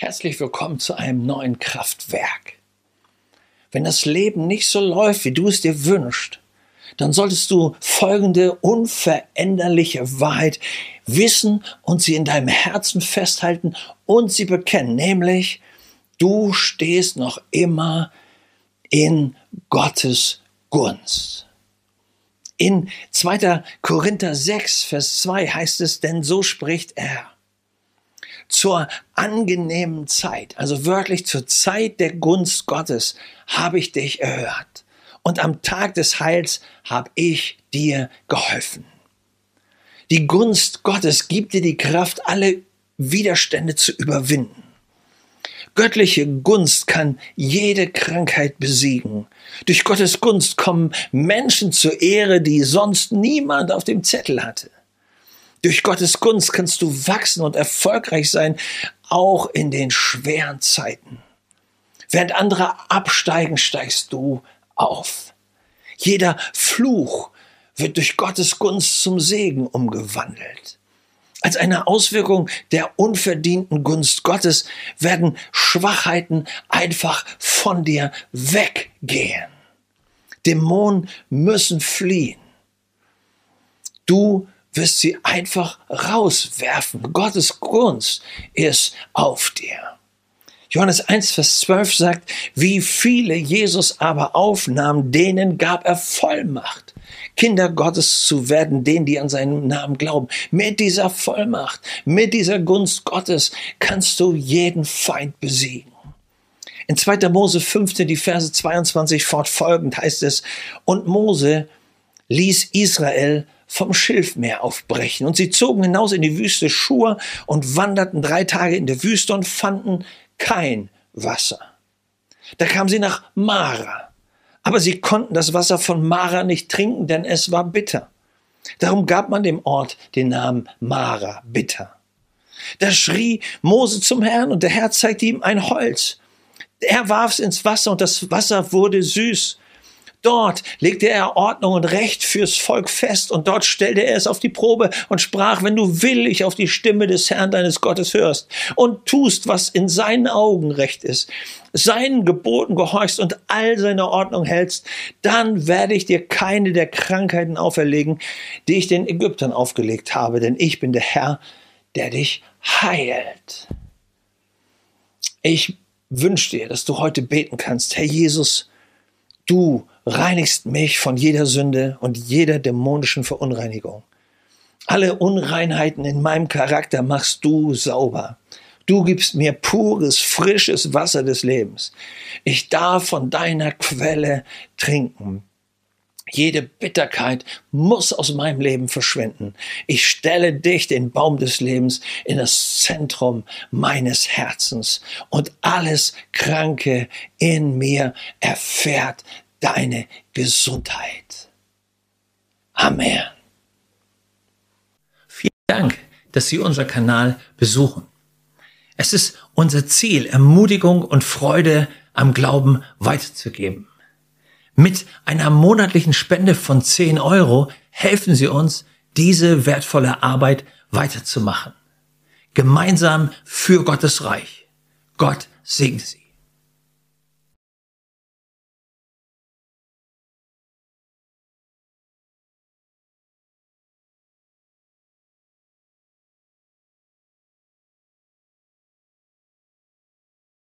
Herzlich willkommen zu einem neuen Kraftwerk. Wenn das Leben nicht so läuft, wie du es dir wünschst, dann solltest du folgende unveränderliche Wahrheit wissen und sie in deinem Herzen festhalten und sie bekennen, nämlich du stehst noch immer in Gottes Gunst. In 2. Korinther 6, Vers 2 heißt es, denn so spricht er. Zur angenehmen Zeit, also wörtlich zur Zeit der Gunst Gottes, habe ich dich erhört. Und am Tag des Heils habe ich dir geholfen. Die Gunst Gottes gibt dir die Kraft, alle Widerstände zu überwinden. Göttliche Gunst kann jede Krankheit besiegen. Durch Gottes Gunst kommen Menschen zur Ehre, die sonst niemand auf dem Zettel hatte. Durch Gottes Gunst kannst du wachsen und erfolgreich sein, auch in den schweren Zeiten. Während andere absteigen, steigst du auf. Jeder Fluch wird durch Gottes Gunst zum Segen umgewandelt. Als eine Auswirkung der unverdienten Gunst Gottes werden Schwachheiten einfach von dir weggehen. Dämonen müssen fliehen. Du wirst sie einfach rauswerfen. Gottes Gunst ist auf dir. Johannes 1, Vers 12 sagt, wie viele Jesus aber aufnahm, denen gab er Vollmacht, Kinder Gottes zu werden, denen, die an seinen Namen glauben. Mit dieser Vollmacht, mit dieser Gunst Gottes kannst du jeden Feind besiegen. In 2. Mose 15, die Verse 22 fortfolgend heißt es, und Mose ließ Israel vom Schilfmeer aufbrechen. Und sie zogen hinaus in die Wüste Schur und wanderten 3 Tage in der Wüste und fanden kein Wasser. Da kamen sie nach Mara. Aber sie konnten das Wasser von Mara nicht trinken, denn es war bitter. Darum gab man dem Ort den Namen Mara, bitter. Da schrie Mose zum Herrn und der Herr zeigte ihm ein Holz. Er warf es ins Wasser und das Wasser wurde süß. Dort legte er Ordnung und Recht fürs Volk fest und dort stellte er es auf die Probe und sprach, wenn du willig auf die Stimme des Herrn deines Gottes hörst und tust, was in seinen Augen recht ist, seinen Geboten gehorchst und all seine Ordnung hältst, dann werde ich dir keine der Krankheiten auferlegen, die ich den Ägyptern aufgelegt habe, denn ich bin der Herr, der dich heilt. Ich wünsche dir, dass du heute beten kannst, Herr Jesus, du reinigst mich von jeder Sünde und jeder dämonischen Verunreinigung. Alle Unreinheiten in meinem Charakter machst du sauber. Du gibst mir pures, frisches Wasser des Lebens. Ich darf von deiner Quelle trinken. Jede Bitterkeit muss aus meinem Leben verschwinden. Ich stelle dich, den Baum des Lebens, in das Zentrum meines Herzens. Und alles Kranke in mir erfährt deine Gesundheit. Amen. Vielen Dank, dass Sie unseren Kanal besuchen. Es ist unser Ziel, Ermutigung und Freude am Glauben weiterzugeben. Mit einer monatlichen Spende von 10 € helfen Sie uns, diese wertvolle Arbeit weiterzumachen. Gemeinsam für Gottes Reich. Gott segne Sie.